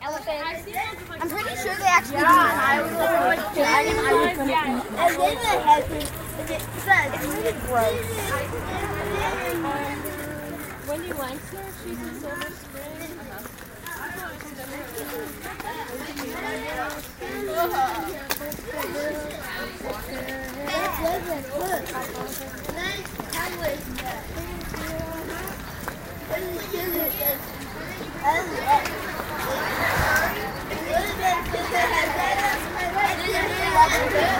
I'm pretty sure they actually do. I was gonna eat. And then the head it's really gross. Wendy Langsner, she's in Silver Spring. Look.